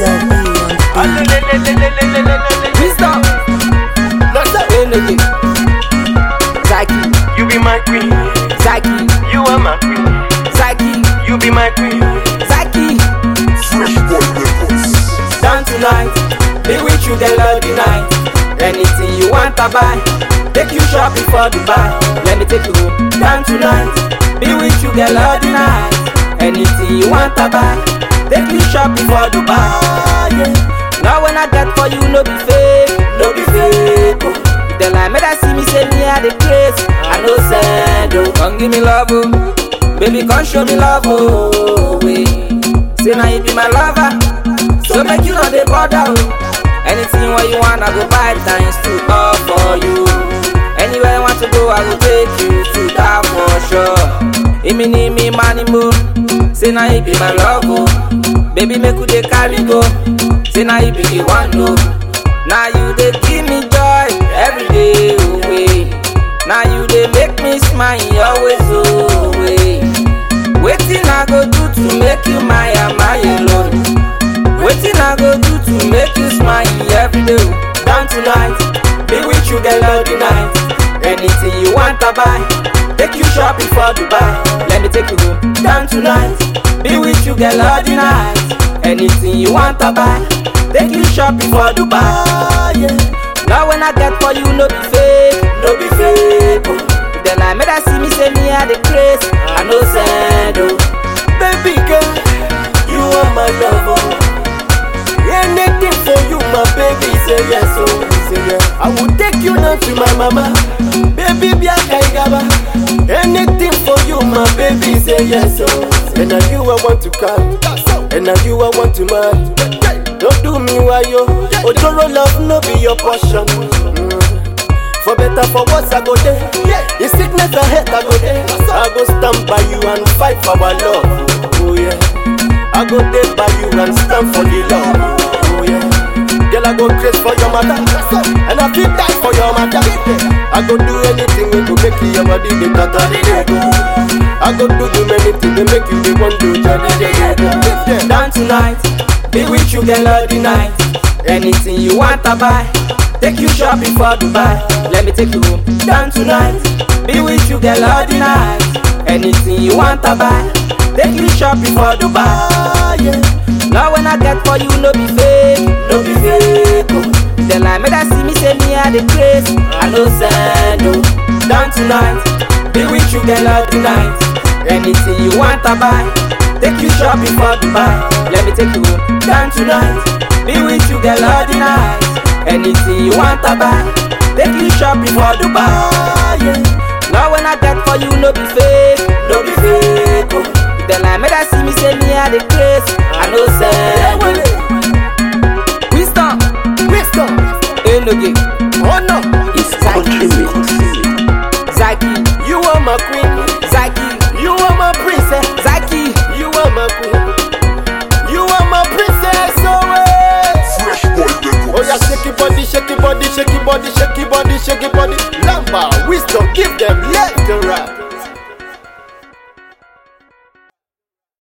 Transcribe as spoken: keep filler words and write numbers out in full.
Wisdom, energy. Zaki, You be my queen, Zaki, you are my queen. Zaki, You be my queen. Zaki. Down tonight, be with you the lovely night. Anything you want to buy, take you shopping for Dubai. Let me take you home. Down tonight, be with you the lovely night. Anything you want to buy, take you shopping for Dubai. Yeah. Now when I get for you, no be fake, no be fake. Oh. If the line made I see me say me at the place, I no send. Oh, come give me love, oh. Baby, come show me love, oh. Wait. Say now you be my lover, so make you know they bother. Oh. Anything what you want, I go buy times two all for you. Anywhere you want to go, I go take you to that for sure. Imi ni me money mo, say now you be my love, oh. Baby, make you dey carry go. Say now you be the one, no. Now you dey give me joy every day, away. Now you dey make me smile always, away. Waiting I go do to make you my my alone. Waiting I go do to make you smile every day. Down tonight, be with you girl all the night. Anything you want to buy, take you shopping for Dubai. Let me take you home. Down tonight, be with you girl all the night. Anything you want to buy, take you shopping for Dubai. Yeah. Now when I get for you, no be fake, no be fake. Oh. Then I made I see me say me at the place, I no send. Oh. Baby girl, you are my lover. Anything for you, my baby, say yes, oh, say yes. I will take you down to my mama, baby, be a kaigaba. Anything for you, my baby, say yes, oh. And now you I want to come, and now you I want to marry. Don't do me why yo, Odoro love no be your portion. Mm. For better, for worse, I go there. In sickness ahead, I go there. I go stand by you and fight for our love. Oh yeah. I go there by you and stand for the love. Oh yeah. Girl, I go crazy for your mother, and I feel die for your mother. I go do anything we go make your body the better. I go do you many things to make you the one to judge. Down tonight, be with you girl all the night. Anything you want to buy, take you shopping for Dubai. Let me take you home. Down tonight, be with you girl all the night. Anything you want to buy, take you shopping for Dubai. Yeah. Now when I get for you, no be fake, no be fake. Oh. Then I made I see me say me at the place, I no send. Oh. Down tonight, be with you girl all the night. Anything you want to buy, take you shopping for Dubai. Let me take you home. Down tonight, be with you girl all the night. Anything you want to buy, take you shopping for Dubai. Yeah. Now when I get for you, no be fake, no be fake. Oh. Then I made I see me say me at the place, I no send. Wisdom, Wisdom, energy. oh no, It's Zaki, Zaki, you are my queen, Zaki, you are my princess, Zaki. you are my queen, you are my princess, always. Oh yeah, shake your body, shake your body, shake your body, shake your body, shake your body. Lamba, Wisdom, give them let the rap.